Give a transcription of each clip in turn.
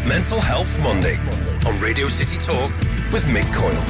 Mental Health Monday on Radio City Talk with Mick Coyle.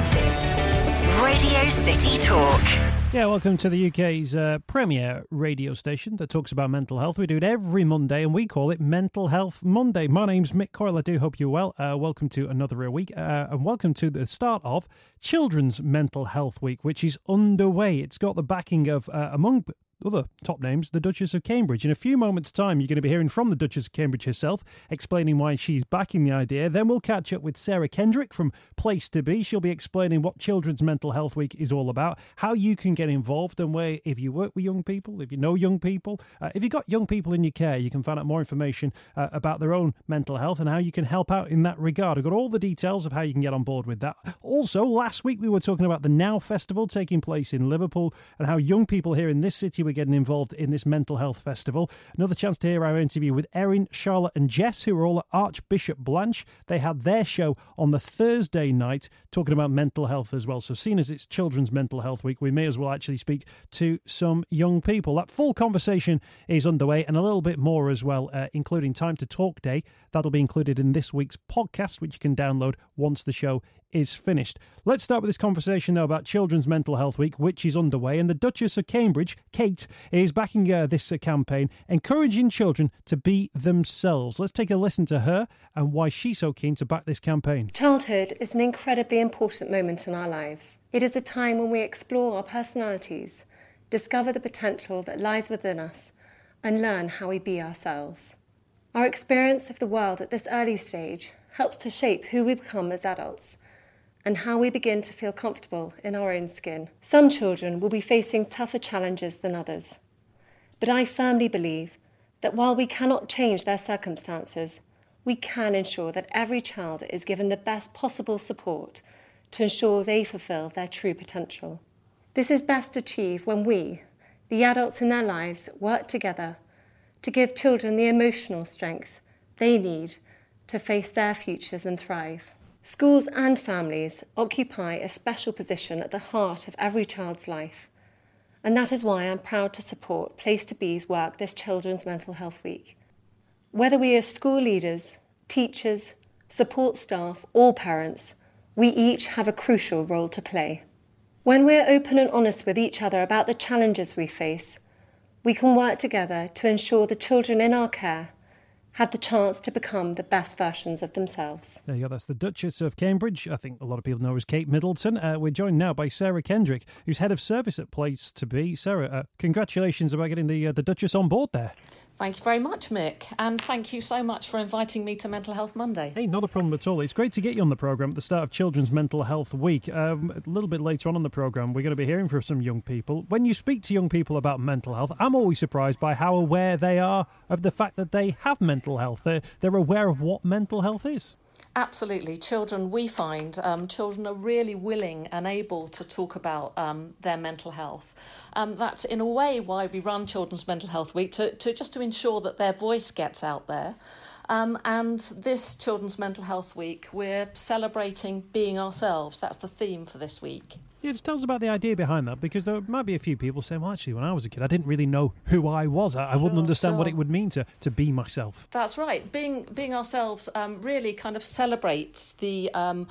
Radio City Talk. Yeah, welcome to the UK's premier radio station that talks about mental health. We do it every Monday and we call it Mental Health Monday. My name's Mick Coyle. I do hope you're well. Welcome to another week and welcome to the start of Children's Mental Health Week, which is underway. It's got the backing of, among other top names, the Duchess of Cambridge. In a few moments' time, you're going to be hearing from the Duchess of Cambridge herself, explaining why she's backing the idea. Then we'll catch up with Sarah Kendrick from Place to Be. She'll be explaining what Children's Mental Health Week is all about, how you can get involved, and where, if you work with young people, if you know young people, if you've got young people in your care, you can find out more information about their own mental health and how you can help out in that regard. I've got all the details of how you can get on board with that. Also, last week we were talking about the Now Festival taking place in Liverpool and how young people here in this city were getting involved in this mental health festival. Another chance to hear our interview with Erin, Charlotte and Jess, who are all at Archbishop Blanche. They had their show on the Thursday night talking about mental health as well. So seeing as it's Children's Mental Health Week, we may as well actually speak to some young people. That full conversation is underway and a little bit more as well, including Time to Talk Day. That'll be included in this week's podcast, which you can download once the show is finished. Let's start with this conversation, though, about Children's Mental Health Week, which is underway. And the Duchess of Cambridge, Kate, is backing this campaign, encouraging children to be themselves. Let's take a listen to her and why she's so keen to back this campaign. Childhood is an incredibly important moment in our lives. It is a time when we explore our personalities, discover the potential that lies within us, and learn how we be ourselves. Our experience of the world at this early stage helps to shape who we become as adults and how we begin to feel comfortable in our own skin. Some children will be facing tougher challenges than others, but I firmly believe that while we cannot change their circumstances, we can ensure that every child is given the best possible support to ensure they fulfil their true potential. This is best achieved when we, the adults in their lives, work together to give children the emotional strength they need to face their futures and thrive. Schools and families occupy a special position at the heart of every child's life, and that is why I'm proud to support Place to Be's work this Children's Mental Health Week. Whether we are school leaders, teachers, support staff or parents, we each have a crucial role to play. When we're open and honest with each other about the challenges we face, we can work together to ensure the children in our care have the chance to become the best versions of themselves. There you go, that's the Duchess of Cambridge. I think a lot of people know her as Kate Middleton. We're joined now by Sarah Kendrick, who's head of service at Place to Be. Sarah, congratulations about getting the Duchess on board there. Thank you very much, Mick, and thank you so much for inviting me to Mental Health Monday. Hey, not a problem at all. It's great to get you on the programme at the start of Children's Mental Health Week. A little bit later on in the programme, we're going to be hearing from some young people. When you speak to young people about mental health, I'm always surprised by how aware they are of the fact that they have mental health. They're aware of what mental health is. Absolutely. Children, we find children are really willing and able to talk about their mental health. That's in a way why we run Children's Mental Health Week, to ensure that their voice gets out there. And this Children's Mental Health Week, we're celebrating being ourselves. That's the theme for this week. Yeah, just tell us about the idea behind that, because there might be a few people saying, well, actually, when I was a kid, I didn't really know who I was. I wouldn't understand what it would mean to be myself. That's right. Being ourselves really kind of celebrates the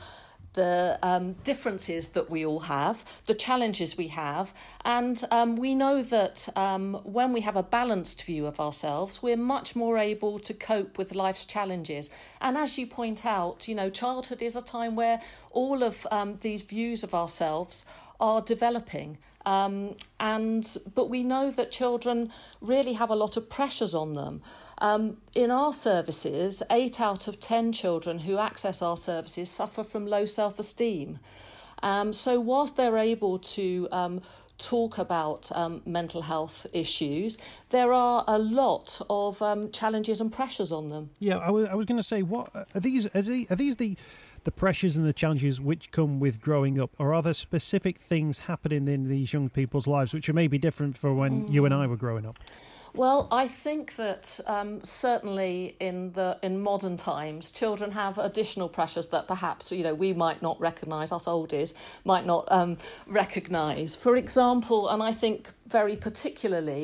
differences that we all have, the challenges we have, and we know that when we have a balanced view of ourselves, we're much more able to cope with life's challenges. And as you point out, childhood is a time where all of these views of ourselves are developing. But we know that children really have a lot of pressures on them. In our services, 8 out of 10 children who access our services suffer from low self-esteem. So whilst they're able to talk about mental health issues, there are a lot of challenges and pressures on them. Yeah, I was going to say, what are these? Are these the pressures and the challenges which come with growing up, or are there specific things happening in these young people's lives which are maybe different for when you and I were growing up? Well, I think that certainly in modern times, children have additional pressures that perhaps we might not recognise, us oldies might not recognise. For example, and I think very particularly,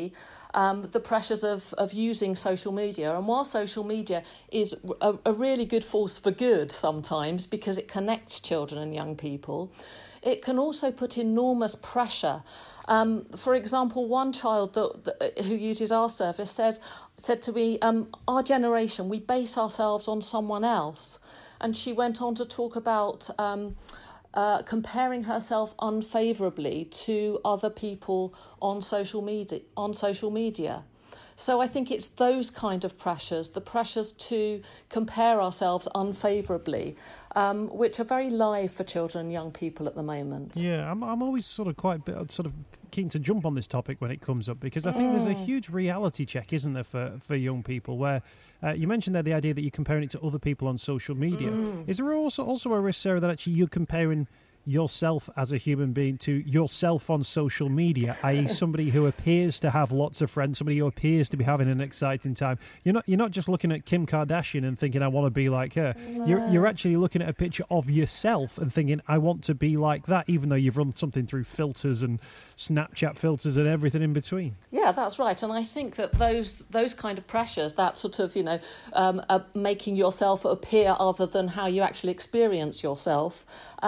the pressures of using social media. And while social media is a really good force for good sometimes because it connects children and young people, it can also put enormous pressure. For example, one child who uses our service said to me, our generation, we base ourselves on someone else. And she went on to talk about comparing herself unfavourably to other people on social media. So I think it's those kind of pressures, the pressures to compare ourselves unfavourably, which are very live for children and young people at the moment. Yeah, I'm always sort of keen to jump on this topic when it comes up, because I think there's a huge reality check, isn't there, for young people, where you mentioned there the idea that you're comparing it to other people on social media. Is there also a risk, Sarah, that actually you're comparing yourself as a human being to yourself on social media, i.e. somebody who appears to have lots of friends, somebody who appears to be having an exciting time? You're not just looking at Kim Kardashian and thinking, I want to be like her. No. You're actually looking at a picture of yourself and thinking, I want to be like that, even though you've run something through filters and Snapchat filters and everything in between. Yeah, that's right. And I think that those kind of pressures, that sort of, making yourself appear other than how you actually experience yourself,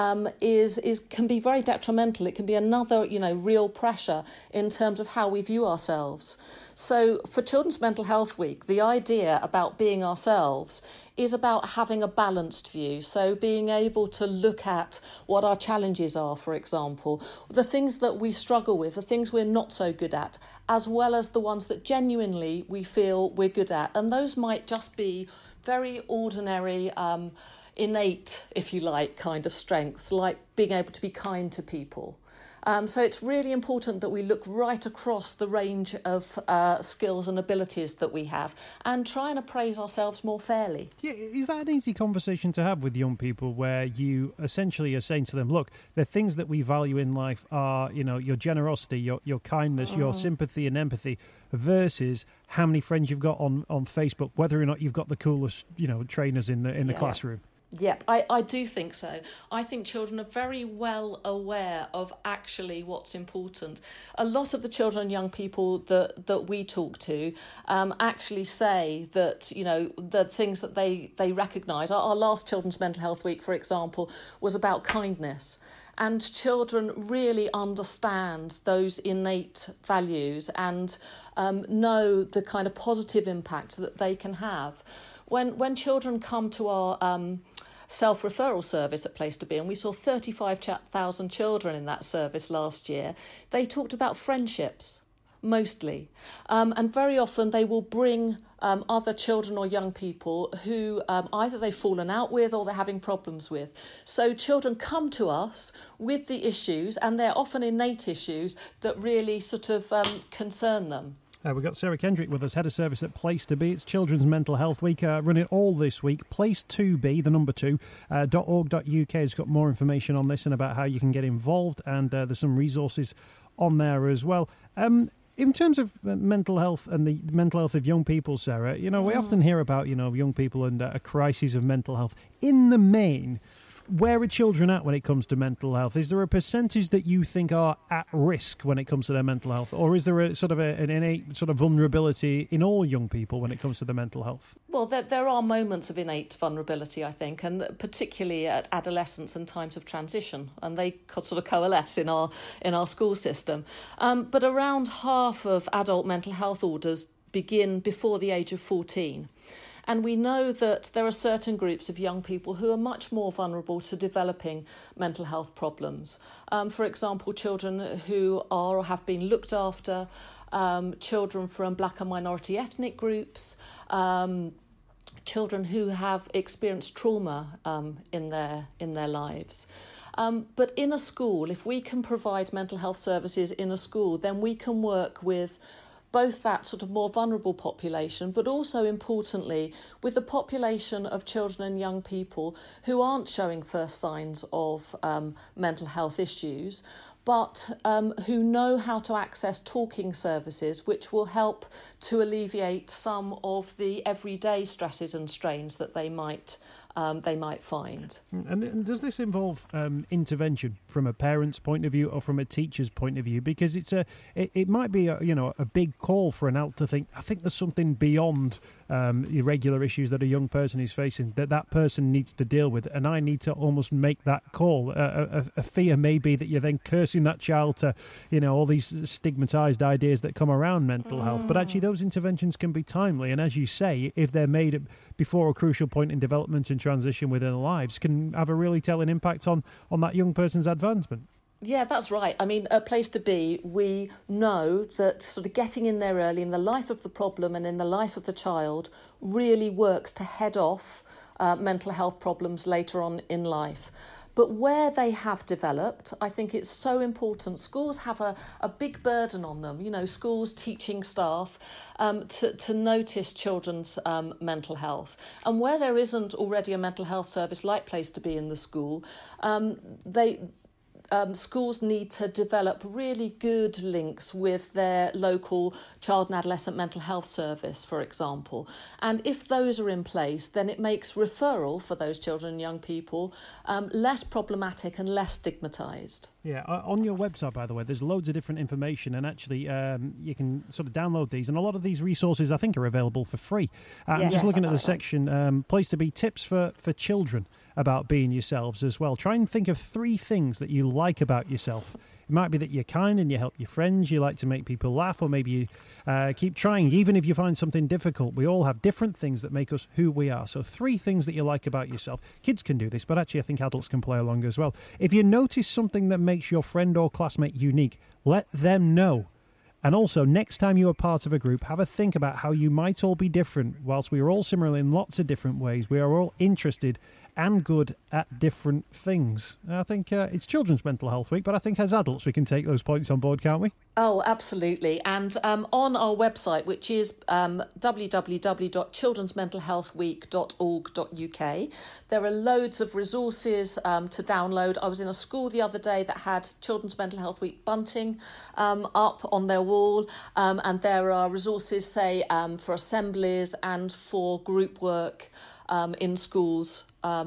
can be very detrimental. It can be another, real pressure in terms of how we view ourselves. So for Children's Mental Health Week, the idea about being ourselves is about having a balanced view. So being able to look at what our challenges are, for example, the things that we struggle with, the things we're not so good at, as well as the ones that genuinely we feel we're good at. And those might just be very ordinary, innate, if you like, kind of strengths, like being able to be kind to people. So it's really important that we look right across the range of skills and abilities that we have and try and appraise ourselves more fairly. Yeah, is that an easy conversation to have with young people, where you essentially are saying to them, look, the things that we value in life are, your generosity, your kindness, your sympathy and empathy, versus how many friends you've got on Facebook, whether or not you've got the coolest, trainers in the classroom? Yep, I do think so. I think children are very well aware of actually what's important. A lot of the children and young people that we talk to actually say that, the things that they recognise. Our last Children's Mental Health Week, for example, was about kindness. And children really understand those innate values and know the kind of positive impact that they can have. When children come to our self-referral service at Place to Be, and we saw 35,000 children in that service last year, they talked about friendships, mostly. And very often they will bring other children or young people who either they've fallen out with or they're having problems with. So children come to us with the issues, and they're often innate issues that really sort of concern them. We've got Sarah Kendrick with us, Head of Service at Place to Be. It's Children's Mental Health Week, running all this week. Place2be, the number 2, .org.uk has got more information on this and about how you can get involved, and there's some resources on there as well. In terms of mental health and the mental health of young people, Sarah, we often hear about, young people and a crisis of mental health. In the main, where are children at when it comes to mental health? Is there a percentage that you think are at risk when it comes to their mental health? Or is there a sort of an innate sort of vulnerability in all young people when it comes to their mental health? Well, there are moments of innate vulnerability, I think, and particularly at adolescence and times of transition, and they sort of coalesce in our school system. But around half of adult mental health orders begin before the age of 14. And we know that there are certain groups of young people who are much more vulnerable to developing mental health problems. For example, children who are or have been looked after, children from black and minority ethnic groups, children who have experienced trauma in their lives. But in a school, if we can provide mental health services in a school, then we can work with both that sort of more vulnerable population, but also importantly with the population of children and young people who aren't showing first signs of mental health issues, but who know how to access talking services, which will help to alleviate some of the everyday stresses and strains that they might they might find. And does this involve intervention from a parent's point of view or from a teacher's point of view? Because it might be a big call for an adult to think, I think there's something beyond irregular issues that a young person is facing that person needs to deal with, and I need to almost make that call. A fear may be that you're then cursing that child to, all these stigmatised ideas that come around mental health. But actually those interventions can be timely, and as you say, if they're made before a crucial point in development and transition within their lives, can have a really telling impact on that young person's advancement. Yeah, that's right. I mean, a place to be, we know that sort of getting in there early in the life of the problem and in the life of the child really works to head off mental health problems later on in life. But where they have developed, I think it's so important. Schools have a big burden on them, schools, teaching staff, to notice children's mental health. And where there isn't already a mental health service like Place to Be in the school, schools need to develop really good links with their local child and adolescent mental health service, for example. And if those are in place, then it makes referral for those children and young people less problematic and less stigmatised. Yeah, on your website, by the way, there's loads of different information, and actually you can sort of download these, and a lot of these resources I think are available for free. I'm just looking at the section, Place to Be tips for children about being yourselves as well. Try and think of 3 things that you like about yourself. It might be that you're kind and you help your friends, you like to make people laugh, or maybe you keep trying even if you find something difficult. We all have different things that make us who we are. So 3 things that you like about yourself. Kids can do this, but actually I think adults can play along as well. If you notice something that makes your friend or classmate unique, let them know. And also, next time you are part of a group, have a think about how you might all be different. Whilst we are all similar in lots of different ways, we are all interested and good at different things. I think it's Children's Mental Health Week, but I think as adults we can take those points on board, can't we? Oh, absolutely. And on our website, which is www.childrensmentalhealthweek.org.uk, there are loads of resources to download. I was in a school the other day that had Children's Mental Health Week bunting up on their wall, and there are resources, say, for assemblies and for group work in schools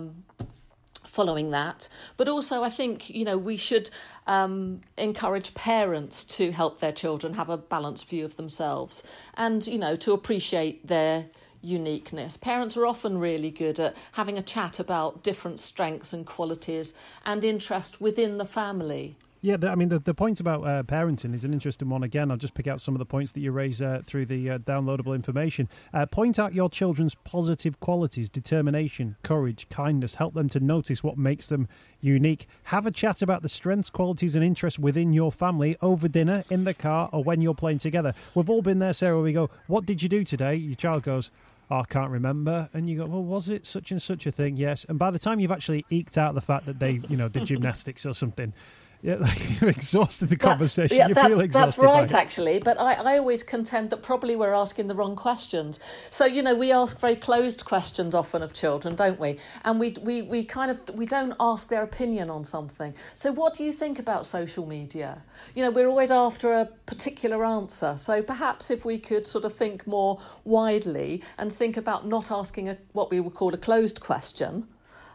following that. But also I think, we should encourage parents to help their children have a balanced view of themselves and, to appreciate their uniqueness. Parents are often really good at having a chat about different strengths and qualities and interest within the family. Yeah, the point about parenting is an interesting one. Again, I'll just pick out some of the points that you raise through the downloadable information. Point out your children's positive qualities: determination, courage, kindness. Help them to notice what makes them unique. Have a chat about the strengths, qualities and interests within your family over dinner, in the car, or when you're playing together. We've all been there, Sarah. We go, what did you do today? Your child goes, oh, I can't remember. And you go, well, was it such and such a thing? Yes. And by the time you've actually eked out the fact that they, did gymnastics or something, yeah, you've exhausted the conversation. You feel exhausted. That's right, actually. But I always contend that probably we're asking the wrong questions. So, we ask very closed questions often of children, don't we? And we don't ask their opinion on something. So what do you think about social media? We're always after a particular answer. So perhaps if we could sort of think more widely and think about not asking what we would call a closed question,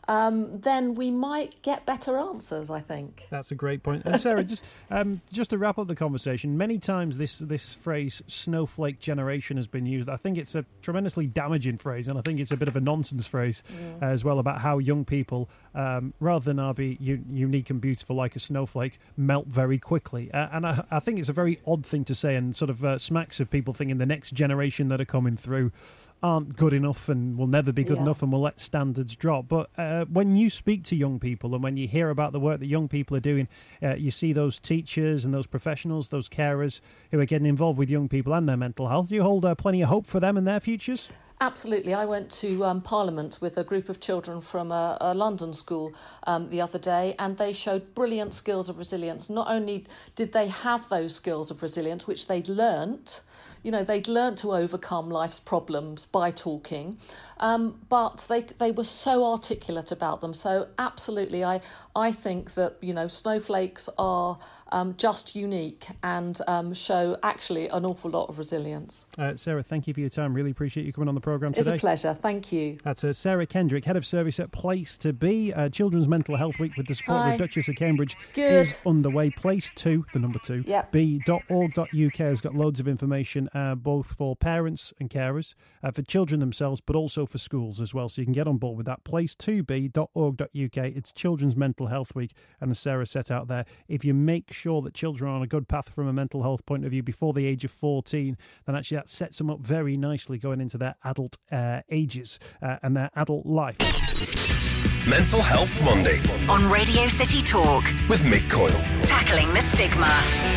then we might get better answers, I think. That's a great point. And Sarah, just to wrap up the conversation, many times this phrase snowflake generation has been used. I think it's a tremendously damaging phrase, and I think it's a bit of a nonsense phrase as well, about how young people, rather than be unique and beautiful like a snowflake, melt very quickly. And I think it's a very odd thing to say, and sort of smacks of people thinking the next generation that are coming through aren't good enough and will never be good enough and will let standards drop. But when you speak to young people and when you hear about the work that young people are doing, you see those teachers and those professionals, those carers who are getting involved with young people and their mental health. Do you hold plenty of hope for them and their futures? Absolutely. I went to Parliament with a group of children from a London school the other day, and they showed brilliant skills of resilience. Not only did they have those skills of resilience, which they'd learnt, they'd learnt to overcome life's problems by talking, but they were so articulate about them. So absolutely, I think that, snowflakes are just unique and show actually an awful lot of resilience. Sarah, thank you for your time. Really appreciate you coming on the programme today. It's a pleasure. Thank you. That's Sarah Kendrick, Head of Service at Place to Be. Children's Mental Health Week with the support of the Duchess of Cambridge is underway. Place 2, the number 2, b.org.uk has got loads of information, both for parents and carers, for children themselves, but also for schools as well. So you can get on board with that. Place2b.org.uk. It's Children's Mental Health Week, and as Sarah set out there, if you make sure that children are on a good path from a mental health point of view before the age of 14, then actually that sets them up very nicely going into their adult ages and their adult life. Mental Health Monday on Radio City Talk with Mick Coyle. Tackling the stigma.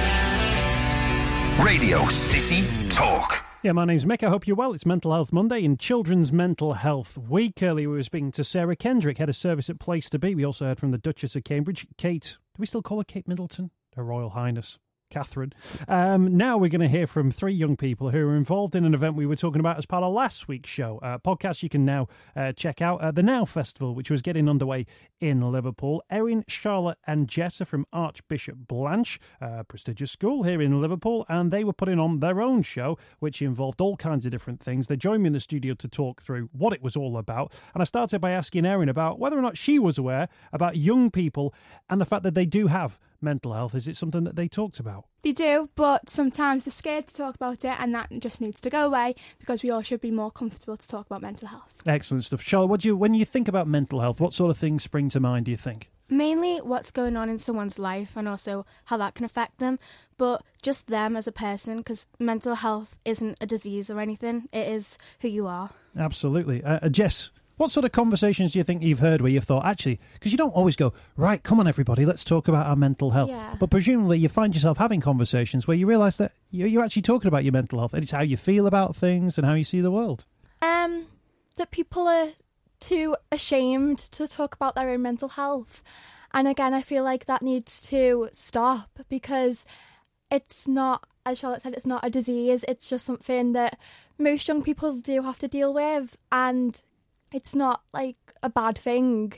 Radio City Talk. Yeah, my name's Mick. I hope you're well. It's Mental Health Monday and Children's Mental Health Week. Earlier we were speaking to Sarah Kendrick, Head of Service at Place to Be. We also heard from the Duchess of Cambridge, Kate. Do we still call her Kate Middleton? Her Royal Highness Catherine. Now we're going to hear from 3 young people who are involved in an event we were talking about as part of last week's show. Podcast you can now check out. The Now Festival, which was getting underway in Liverpool. Erin, Charlotte and Jess are from Archbishop Blanche, a prestigious school here in Liverpool, and they were putting on their own show, which involved all kinds of different things. They joined me in the studio to talk through what it was all about, and I started by asking Erin about whether or not she was aware about young people and the fact that they do have mental health. Is it something that they talked about? They do, but sometimes they're scared to talk about it, and that just needs to go away because we all should be more comfortable to talk about mental health. Excellent stuff. Charlotte, when you think about mental health, what sort of things spring to mind, do you think? Mainly what's going on in someone's life and also how that can affect them, but just them as a person, because mental health isn't a disease or anything, it is who you are. Absolutely. Jess, what sort of conversations do you think you've heard where you've thought, actually, because you don't always go, right, come on everybody, let's talk about our mental health. Yeah. But presumably you find yourself having conversations where you realise that you're actually talking about your mental health and it's how you feel about things and how you see the world. That people are too ashamed to talk about their own mental health. And again, I feel like that needs to stop because it's not, as Charlotte said, it's not a disease. It's just something that most young people do have to deal with, and it's not like a bad thing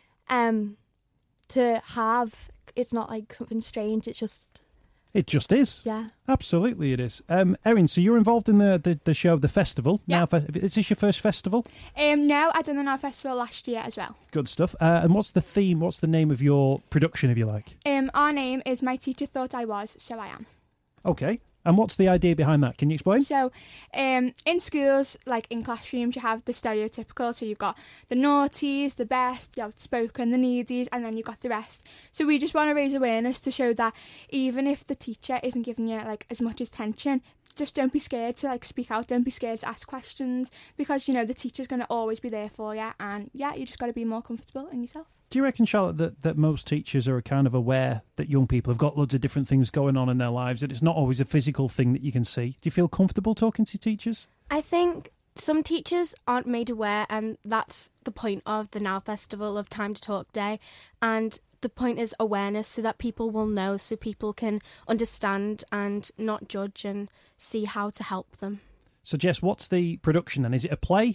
to have. It's not like something strange. It just is. Yeah. Absolutely it is. Erin, so you're involved in the show, the festival. Yeah. Now, is this your first festival? No, I done the Now Festival last year as well. Good stuff. And what's the theme? What's the name of your production, if you like? Our name is My Teacher Thought I Was, So I Am. Okay. And what's the idea behind that? Can you explain? So, in schools, like in classrooms, you have the stereotypical. So you've got the naughties, the best, the outspoken, the needies, and then you've got the rest. So we just want to raise awareness to show that even if the teacher isn't giving you like as much attention, just don't be scared to like speak out. Don't be scared to ask questions because you know the teacher's going to always be there for you. And yeah, you just got to be more comfortable in yourself. Do you reckon, Charlotte, that most teachers are kind of aware that young people have got loads of different things going on in their lives, and it's not always a physical thing that you can see? Do you feel comfortable talking to teachers? I think some teachers aren't made aware, and that's the point of the Now Festival, of Time to Talk Day. And the point is awareness so that people will know, so people can understand and not judge and see how to help them. So, Jess, what's the production then? Is it a play?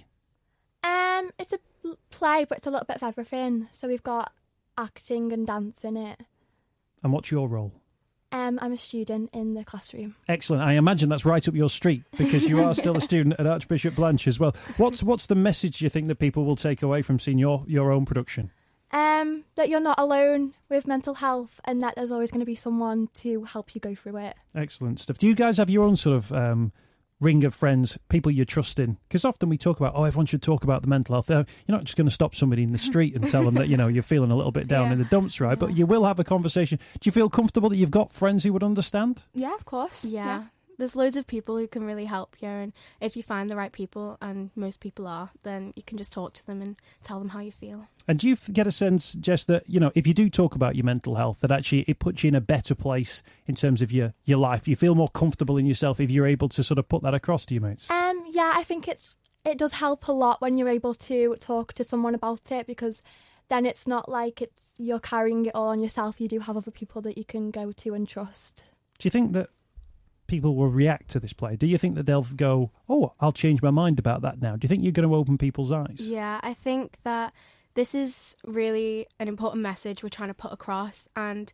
It's a play, but it's a little bit of everything. So we've got acting and dance in it. And what's your role? I'm a student in the classroom. Excellent. I imagine that's right up your street because you are still a student at Archbishop Blanche as well. What's the message you think that people will take away from seeing your own production? That you're not alone with mental health and that there's always going to be someone to help you go through it. Excellent stuff. Do you guys have your own sort of ring of friends, people you trust in? Because often we talk about, everyone should talk about the mental health. You're not just going to stop somebody in the street and tell them that, you're feeling a little bit down in the dumps, right? But you will have a conversation. Do you feel comfortable that you've got friends who would understand? Yeah, of course. Yeah. There's loads of people who can really help you, and if you find the right people, and most people are, then you can just talk to them and tell them how you feel. And do you get a sense, Jess, that, if you do talk about your mental health, that actually it puts you in a better place in terms of your life? You feel more comfortable in yourself if you're able to sort of put that across to your mates? Yeah, I think it does help a lot when you're able to talk to someone about it, because then it's not like you're carrying it all on yourself. You do have other people that you can go to and trust. Do you think that people will react to this play? Do you think that they'll go, I'll change my mind about that now? Do you think you're going to open people's eyes? Yeah, I think that this is really an important message we're trying to put across, and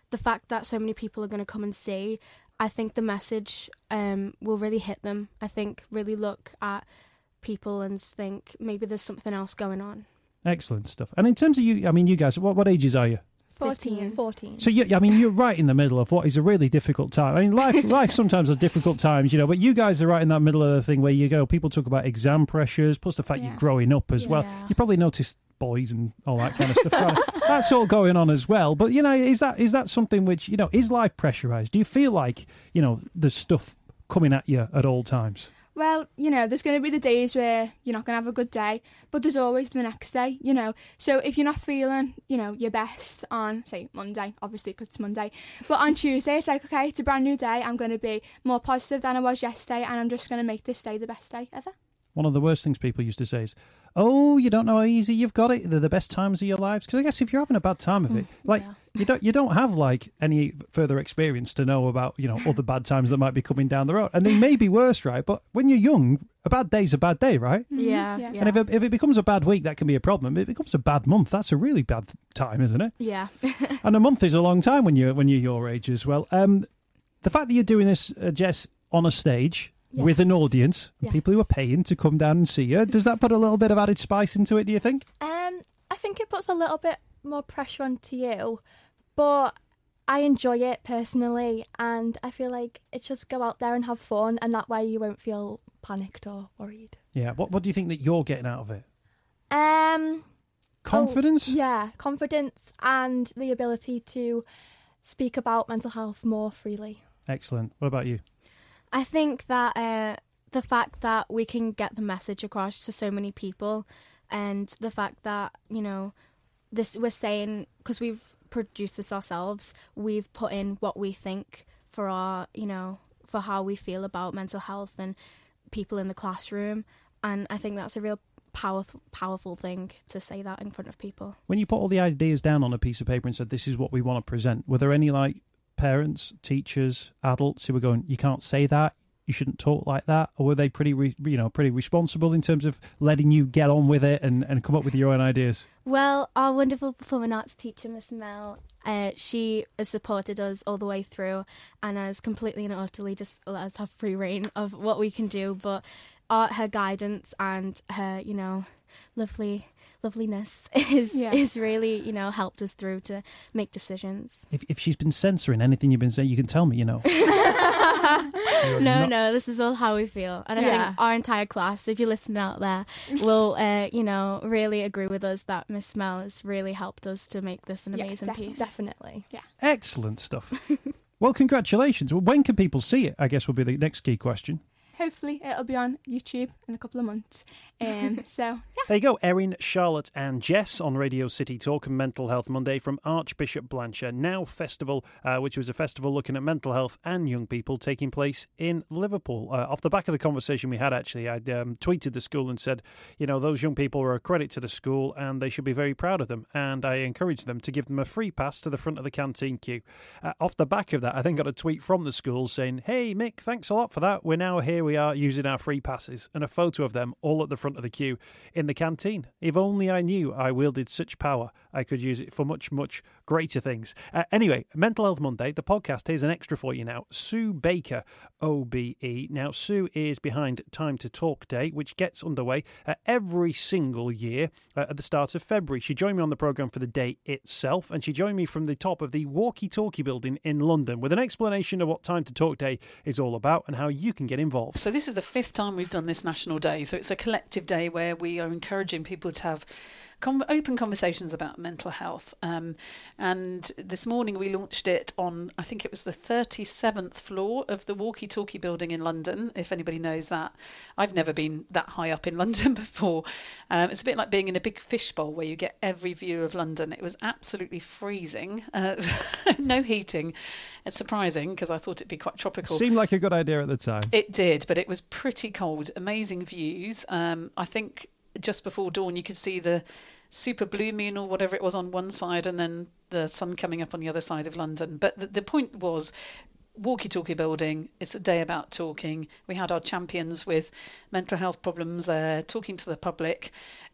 the fact that so many people are going to come and see, I think the message will really hit them. I think really look at people and think maybe there's something else going on. Excellent stuff. And in terms of you, I mean, you guys, what ages are you? 14. So you're right in the middle of what is a really difficult time. I mean, life sometimes has difficult times, but you guys are right in that middle of the thing where you go. People talk about exam pressures, plus the fact you're growing up as well. You probably noticed boys and all that kind of stuff. That's all going on as well. But is that something which is life pressurized? Do you feel like there's stuff coming at you at all times? Well, there's going to be the days where you're not going to have a good day, but there's always the next day, So if you're not feeling, your best on, say, Monday, obviously because it's Monday, but on Tuesday, it's like, okay, it's a brand new day. I'm going to be more positive than I was yesterday, and I'm just going to make this day the best day ever. One of the worst things people used to say is, oh, you don't know how easy you've got it. They're the best times of your lives. Because I guess if you're having a bad time of it, you don't have any further experience to know about other bad times that might be coming down the road, and they may be worse, right? But when you're young, a bad day's a bad day, right? Yeah. And if it becomes a bad week, that can be a problem. If it becomes a bad month, that's a really bad time, isn't it? Yeah. And a month is a long time when you're your age as well. The fact that you're doing this, Jess, on a stage. Yes. With an audience, people who are paying to come down and see you. Does that put a little bit of added spice into it, do you think? I think it puts a little bit more pressure onto you, but I enjoy it personally, and I feel like it's just go out there and have fun, and that way you won't feel panicked or worried. Yeah, what do you think that you're getting out of it? Confidence? Confidence and the ability to speak about mental health more freely. Excellent. What about you? I think that the fact that we can get the message across to so many people, and the fact that, this we're saying, because we've produced this ourselves, we've put in what we think for our, for how we feel about mental health and people in the classroom. And I think that's a real powerful thing to say that in front of people. When you put all the ideas down on a piece of paper and said, this is what we want to present, were there any parents, teachers, adults who were going, you can't say that, you shouldn't talk like that? Or were they pretty responsible in terms of letting you get on with it and come up with your own ideas? Well, our wonderful performing arts teacher, Miss Mel, she has supported us all the way through and has completely and utterly just let us have free reign of what we can do. But her guidance and her, loveliness is really, helped us through to make decisions. If she's been censoring anything you've been saying, you can tell me, No, this is all how we feel. And I think our entire class, if you're listening out there, will, really agree with us that Miss Mel has really helped us to make this an amazing piece. Definitely. Yeah. Excellent stuff. Well, congratulations. When can people see it, I guess, will be the next key question. Hopefully it'll be on YouTube in a couple of months. So, There you go, Erin, Charlotte and Jess on Radio City Talk and Mental Health Monday from Archbishop Blancher Now Festival, which was a festival looking at mental health and young people taking place in Liverpool. Off the back of the conversation we had, actually, I tweeted the school and said, those young people are a credit to the school and they should be very proud of them. And I encouraged them to give them a free pass to the front of the canteen queue. Off the back of that, I then got a tweet from the school saying, hey, Mick, thanks a lot for that. We're now here. We are using our free passes, and a photo of them all at the front of the queue in the canteen. If only I knew I wielded such power, I could use it for much, much greater things. Anyway, Mental Health Monday, the podcast, here's an extra for you now. Sue Baker, OBE. Now, Sue is behind Time to Talk Day, which gets underway every single year at the start of February. She joined me on the programme for the day itself, and she joined me from the top of the Walkie Talkie building in London with an explanation of what Time to Talk Day is all about and how you can get involved. So this is the 5th time we've done this national day. So it's a collective day where we are encouraging people to have open conversations about mental health. And this morning we launched it on, I think it was the 37th floor of the Walkie Talkie building in London, if anybody knows that. I've never been that high up in London before. It's a bit like being in a big fishbowl where you get every view of London. It was absolutely freezing, no heating. It's surprising because I thought it'd be quite tropical. Seemed like a good idea at the time. It did, but it was pretty cold. Amazing views. I think just before dawn you could see the super blue moon or whatever it was on one side and then the sun coming up on the other side of London. But the point was, walkie-talkie building. It's a day about talking. We had our champions with mental health problems there, talking to the public.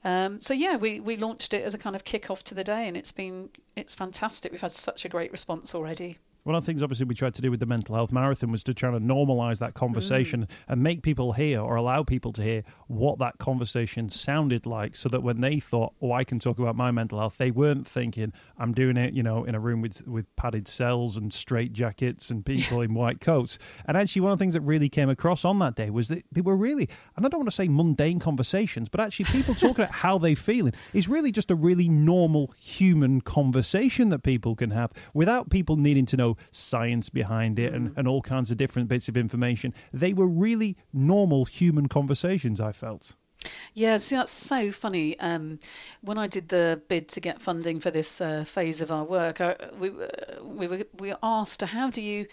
We launched it as a kind of kick-off to the day, and it's fantastic. We've had such a great response already. One of the things, obviously, we tried to do with the Mental Health Marathon was to try to normalise that conversation and make people hear, or allow people to hear, what that conversation sounded like, so that when they thought, oh, I can talk about my mental health, they weren't thinking, I'm doing it, in a room with padded cells and straight jackets and people in white coats. And actually, one of the things that really came across on that day was that they were really, and I don't want to say mundane conversations, but actually people talking about how they're feeling is really just a really normal human conversation that people can have without people needing to know science behind it and all kinds of different bits of information. They were really normal human conversations, I felt. Yeah, see, that's so funny. When I did the bid to get funding for this phase of our work, we were asked, how do you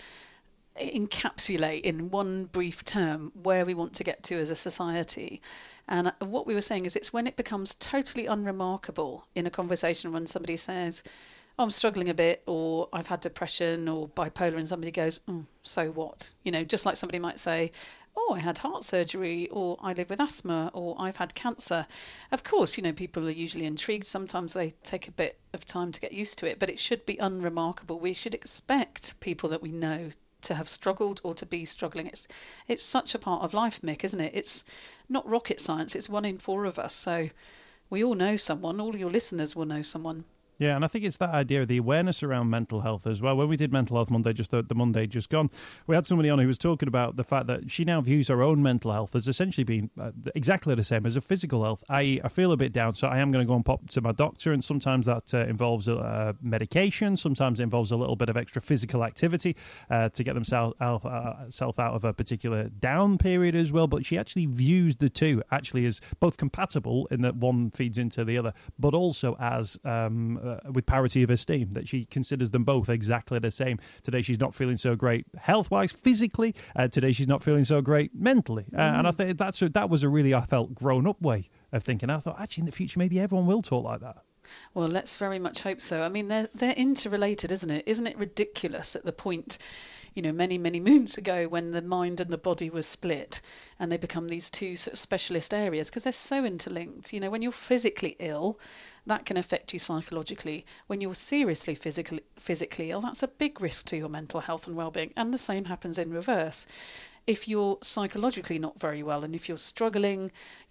encapsulate in one brief term where we want to get to as a society? And what we were saying is, it's when it becomes totally unremarkable in a conversation when somebody says, I'm struggling a bit, or I've had depression or bipolar, and somebody goes, so what? Just like somebody might say, I had heart surgery, or I live with asthma, or I've had cancer. Of course, people are usually intrigued. Sometimes they take a bit of time to get used to it, but it should be unremarkable. We should expect people that we know to have struggled or to be struggling. It's such a part of life, Mick, isn't it? It's not rocket science. It's 1 in 4 of us. So we all know someone. All your listeners will know someone. Yeah, and I think it's that idea of the awareness around mental health as well. When we did Mental Health Monday, just the Monday just gone, we had somebody on who was talking about the fact that she now views her own mental health as essentially being exactly the same as a physical health. I feel a bit down, so I am going to go and pop to my doctor, and sometimes that involves medication, sometimes it involves a little bit of extra physical activity to get themselves out of a particular down period as well. But she actually views the two actually as both compatible in that one feeds into the other, but also as with parity of esteem, that she considers them both exactly the same. Today she's not feeling so great health-wise, physically. Today she's not feeling so great mentally. And I think that was a really, I felt, grown-up way of thinking. I thought, actually, in the future, maybe everyone will talk like that. Well, let's very much hope so. I mean, they're interrelated, isn't it? Isn't it ridiculous at the point, many, many moons ago, when the mind and the body were split and they become these two sort of specialist areas, because they're so interlinked. When you're physically ill, that can affect you psychologically. When you're seriously physically ill, that's a big risk to your mental health and well-being. And the same happens in reverse. If you're psychologically not very well, and if you're struggling,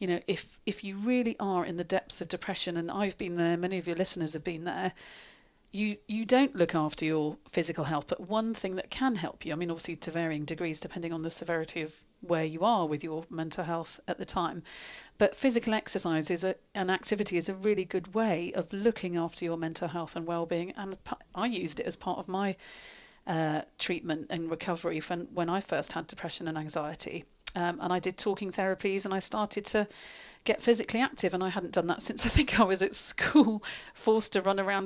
if you really are in the depths of depression, and I've been there, many of your listeners have been there, you don't look after your physical health. But one thing that can help you, I mean, obviously to varying degrees depending on the severity of where you are with your mental health at the time, but physical exercise an activity is a really good way of looking after your mental health and well-being. And I used it as part of my treatment and recovery when I first had depression and anxiety. And I did talking therapies, and I started to get physically active, and I hadn't done that since I think I was at school, forced to run around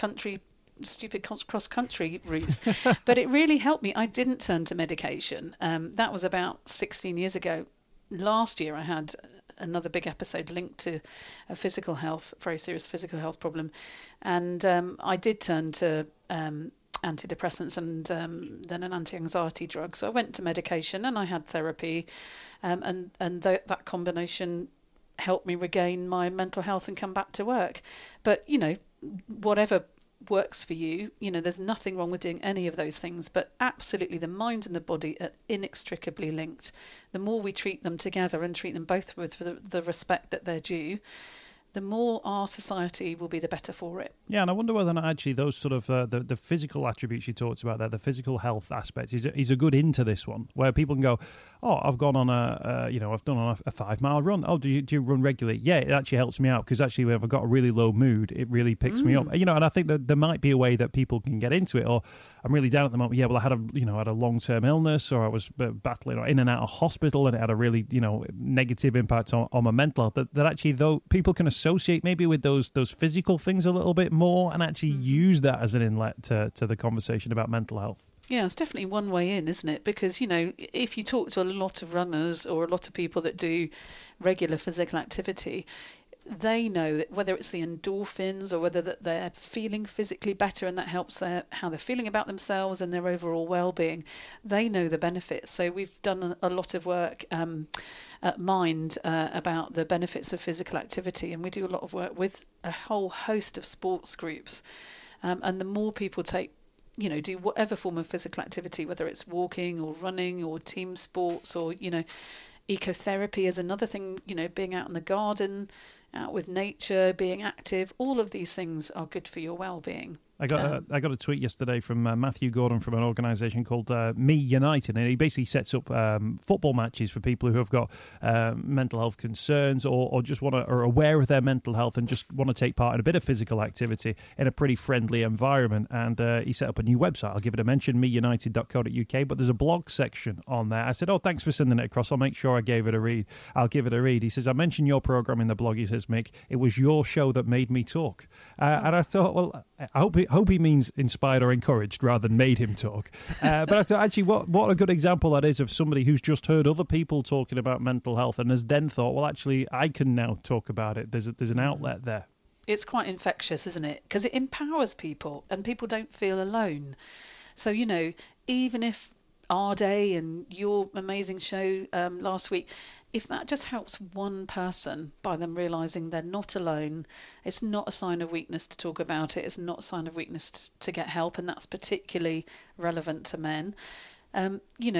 stupid cross-country routes. But it really helped me. I didn't turn to medication. That was about 16 years ago. Last year I had another big episode linked to a very serious physical health problem, and I did turn to antidepressants and then an anti-anxiety drug. So I went to medication and I had therapy, and that combination helped me regain my mental health and come back to work. But whatever works for you, there's nothing wrong with doing any of those things, but absolutely the mind and the body are inextricably linked. The more we treat them together and treat them both with the respect that they're due, the more our society will be the better for it. Yeah, and I wonder whether or not actually those sort of the physical attributes you talked about there, the physical health aspect, is a good into this one, where people can go, I've gone on I've done on a 5-mile run. Do you run regularly? Yeah, it actually helps me out, because actually when I've got a really low mood, it really picks me up. And I think that there might be a way that people can get into it. Or I'm really down at the moment. Yeah, well, I had a long-term illness, or I was battling in and out of hospital, and it had a really negative impact on my mental health. That actually, though, people can associate maybe with those physical things a little bit more, and actually use that as an inlet to the conversation about mental health. Yeah, it's definitely one way in, isn't it? Because, if you talk to a lot of runners or a lot of people that do regular physical activity, they know that whether it's the endorphins or whether that they're feeling physically better and that helps how they're feeling about themselves and their overall well-being, they know the benefits. So we've done a lot of work at Mind about the benefits of physical activity, and we do a lot of work with a whole host of sports groups, and the more people do whatever form of physical activity, whether it's walking or running or team sports or ecotherapy is another thing, being out in the garden, out with nature, being active, all of these things are good for your well-being. I got a tweet yesterday from Matthew Gordon from an organisation called Me United, and he basically sets up football matches for people who have got mental health concerns or just are aware of their mental health and just want to take part in a bit of physical activity in a pretty friendly environment. And he set up a new website. I'll give it a mention, meunited.co.uk, but there's a blog section on there. I said, oh, thanks for sending it across. I'll make sure I gave it a read. I'll give it a read. He says, I mentioned your programme in the blog. He says, Mick, it was your show that made me talk. And I thought, well, I hope he means inspired or encouraged rather than made him talk. But I thought, actually, what a good example that is of somebody who's just heard other people talking about mental health and has then thought, well, actually, I can now talk about it. There's an outlet there. It's quite infectious, isn't it? Because it empowers people and people don't feel alone. So, even if our day and your amazing show last week, if that just helps one person by them realising they're not alone, it's not a sign of weakness to talk about it, it's not a sign of weakness to get help, and that's particularly relevant to men, then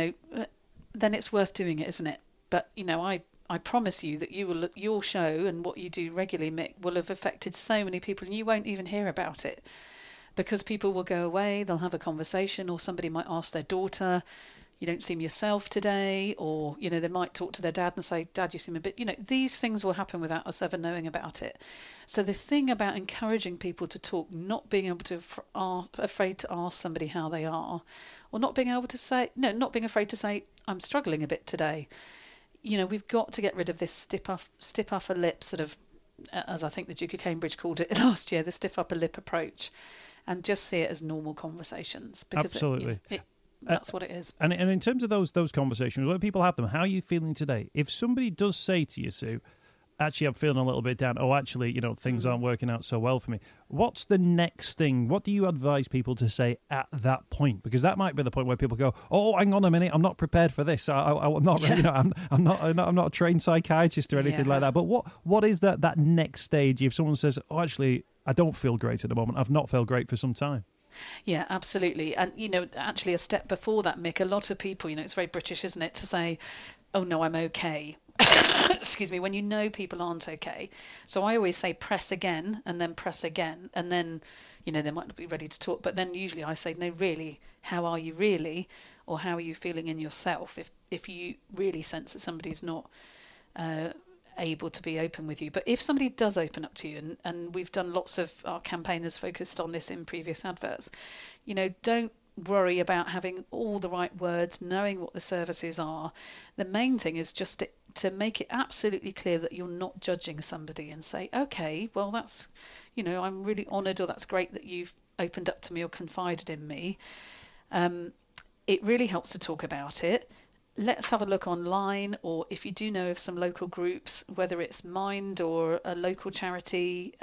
it's worth doing it, isn't it? But, I promise you that your show and what you do regularly, Mick, will have affected so many people and you won't even hear about it because people will go away, they'll have a conversation, or somebody might ask their daughter, you don't seem yourself today, or they might talk to their dad and say, Dad, you seem a bit, these things will happen without us ever knowing about it. So the thing about encouraging people to talk, not being able to afraid to ask somebody how they are, or not being afraid to say I'm struggling a bit today. We've got to get rid of this stiff upper lip sort of, as I think the Duke of Cambridge called it last year, the stiff upper lip approach, and just see it as normal conversations. Because absolutely. That's what it is. And in terms of those conversations, when people have them, how are you feeling today? If somebody does say to you, Sue, actually, I'm feeling a little bit down. Oh, actually, things aren't working out so well for me. What's the next thing? What do you advise people to say at that point? Because that might be the point where people go, "Oh, hang on a minute, I'm not prepared for this. I'm not, I'm not a trained psychiatrist or anything like that." But what is that next stage if someone says, "Oh, actually, I don't feel great at the moment. I've not felt great for some time." Yeah, absolutely. And, actually a step before that, Mick, a lot of people, it's very British, isn't it, to say, oh, no, I'm okay. Excuse me, when people aren't okay. So I always say press again and then press again. And then, they might not be ready to talk. But then usually I say, no, really, how are you really? Or how are you feeling in yourself? If you really sense that somebody's not able to be open with you. But if somebody does open up to you, and we've done lots of our campaigners focused on this in previous adverts, don't worry about having all the right words, knowing what the services are. The main thing is just to make it absolutely clear that you're not judging somebody and say, okay, well, that's, I'm really honoured, or that's great that you've opened up to me or confided in me. It really helps to talk about it. Let's have a look online, or if you do know of some local groups, whether it's Mind or a local charity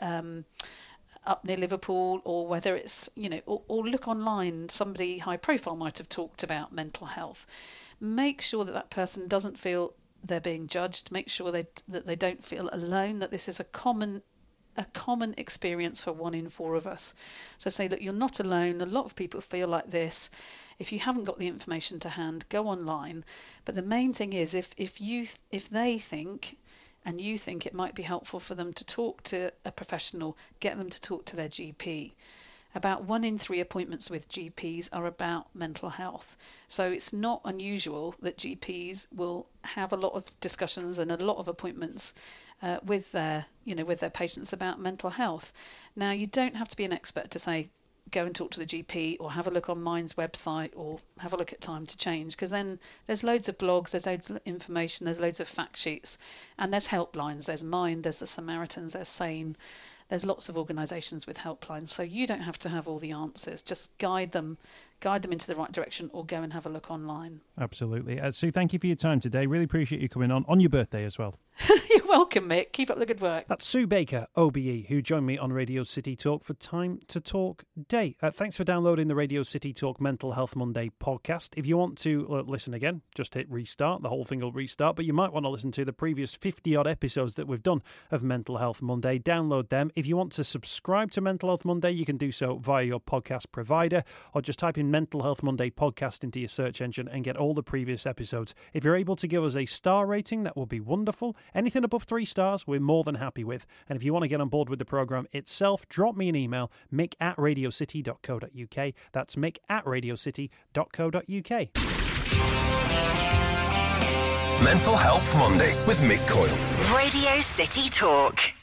up near Liverpool, or whether it's, or look online, somebody high profile might have talked about mental health. Make sure that person doesn't feel they're being judged. Make sure that they don't feel alone, that this is a common experience for 1 in 4 of us. So say that you're not alone. A lot of people feel like this. If you haven't got the information to hand, go online. But the main thing is, if they think, and you think it might be helpful for them to talk to a professional, get them to talk to their GP. About 1 in 3 appointments with GPs are about mental health. So it's not unusual that GPs will have a lot of discussions and a lot of appointments with their patients about mental health. Now, you don't have to be an expert to say, go and talk to the GP, or have a look on Mind's website, or have a look at Time to Change, because then there's loads of blogs, there's loads of information, there's loads of fact sheets, and there's helplines. There's Mind, there's the Samaritans, there's Sane, there's lots of organisations with helplines, so you don't have to have all the answers. Just guide them into the right direction, or go and have a look online. Absolutely. Sue, thank you for your time today. Really appreciate you coming on your birthday as well. You're welcome, Mick. Keep up the good work. That's Sue Baker, OBE, who joined me on Radio City Talk for Time to Talk Day. Thanks for downloading the Radio City Talk Mental Health Monday podcast. If you want to listen again, just hit restart. The whole thing will restart, but you might want to listen to the previous 50-odd episodes that we've done of Mental Health Monday. Download them. If you want to subscribe to Mental Health Monday, you can do so via your podcast provider, or just type in Mental Health Monday podcast into your search engine and get all the previous episodes. If you're able to give us a star rating, that would be wonderful. Anything above 3 stars, we're more than happy with. And if you want to get on board with the programme itself, drop me an email, mick@radiocity.co.uk. That's mick@radiocity.co.uk. Mental Health Monday with Mick Coyle. Radio City Talk.